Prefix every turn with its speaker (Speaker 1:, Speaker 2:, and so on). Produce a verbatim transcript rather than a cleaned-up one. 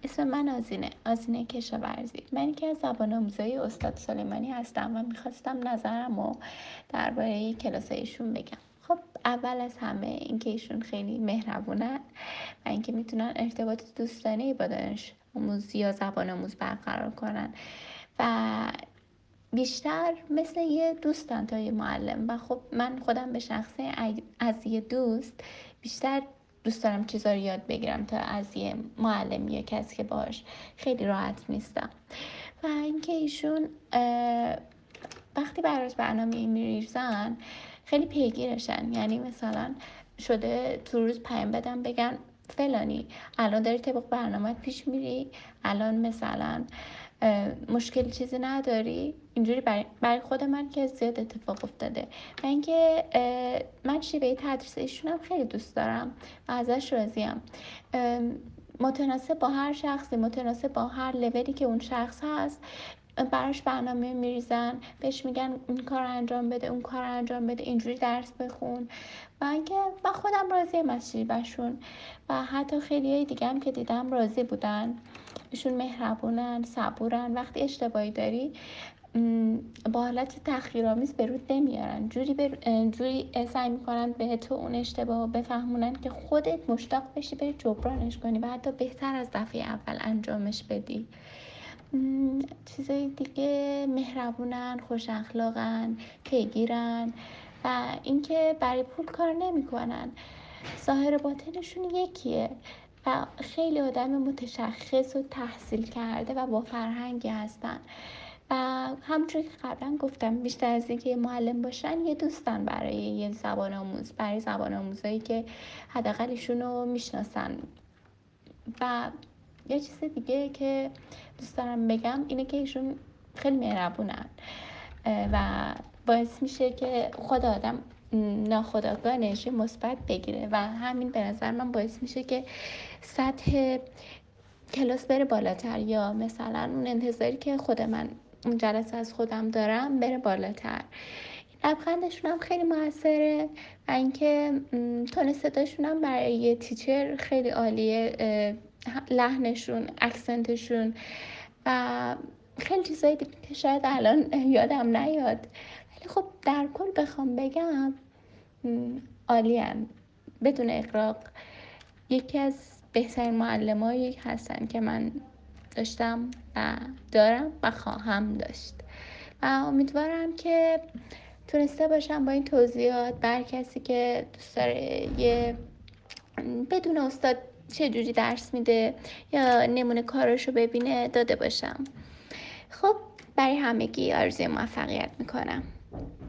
Speaker 1: اسم من آزینه آزینه کشاورزی. من یکی از زبان آموزای استاد سلیمانی هستم و میخواستم نظرم رو درباره کلاس ایشون بگم. خب اول از همه اینکه ایشون خیلی مهربونن و اینکه میتونن ارتباط دوستانه با دانش آموز یا زبان آموز برقرار کنن و بیشتر مثل یه دوستن تا یه معلم. و خب من خودم به شخصه از یه دوست بیشتر دوست دارم چیزا رو یاد بگیرم تا از یه معلم یا کسی که باش خیلی راحت نیستم. و اینکه ایشون وقتی براش برنامه میریزن خیلی پیگیرشن. یعنی مثلا شده تو روز پیام بدم بگن فلانی الان داری طبق برنامه پیش میری، الان مثلا مشکل چیزی نداری. اینجوری برای خود من که زیاد اتفاق افتاده. و اینکه من شیوه تدریس ایشونم خیلی دوست دارم و ازش راضیم. متناسب با هر شخصی، متناسب با هر لولی که اون شخص هست براش برنامه میریزن، بهش میگن این کار انجام بده، اون کار انجام بده، اینجوری درس بخون. و اینکه من خودم راضیم از شیوهشون و حتی خیلی دیگه هم که دیدم راضی بودن. ایشون مهربونن، صبورن. وقتی اشتباهی داری با حالت تحقیرآمیز به رود نمیارن، جوری بر... جوری سعی میکنن به تو اون اشتباه بفهمونن که خودت مشتاق بشی بری جبرانش کنی و حتی بهتر از دفعه اول انجامش بدی. چیزای دیگه مهربونن، خوش اخلاقن، پیگیرن و اینکه برای پول کار نمیکنن. ظاهر باطنشون یکیه و خیلی آدم متشخص و تحصیل کرده و با فرهنگی هستن. و همونجوری که قبلا گفتم بیشتر از اینکه معلم باشن یه دوستن برای یه زبان آموز، برای زبان آموزایی که حداقل ایشون رو میشناسن. و یه چیز دیگه که دوست دارم بگم اینه که ایشون خیلی مهربونن و باعث میشه که خود آدم ناخودآگاه انرژی مثبت بگیره و همین به نظر من باعث میشه که سطح کلاس بره بالاتر، یا مثلا اون انتظاری که خود من اون جلسه از خودم دارم بره بالاتر. لبخندشون هم خیلی موثره و اینکه تون صداشون هم برای یه تیچر خیلی عالیه، لحنشون، اکسنتشون و خیلی چیزایی دیگه که شاید الان یادم نیاد. ولی خب در کل بخوام بگم عالی‌ان بدون اغراق. یکی از بهترین معلمایی هستن که من داشتم و دارم و خواهم داشت و امیدوارم که تونسته باشم با این توضیحات بر کسی که دوست داره یه بدون استاد چجوری درس میده یا نمونه کاراشو ببینه داده باشم. خب برای همگی آرزوی موفقیت میکنم.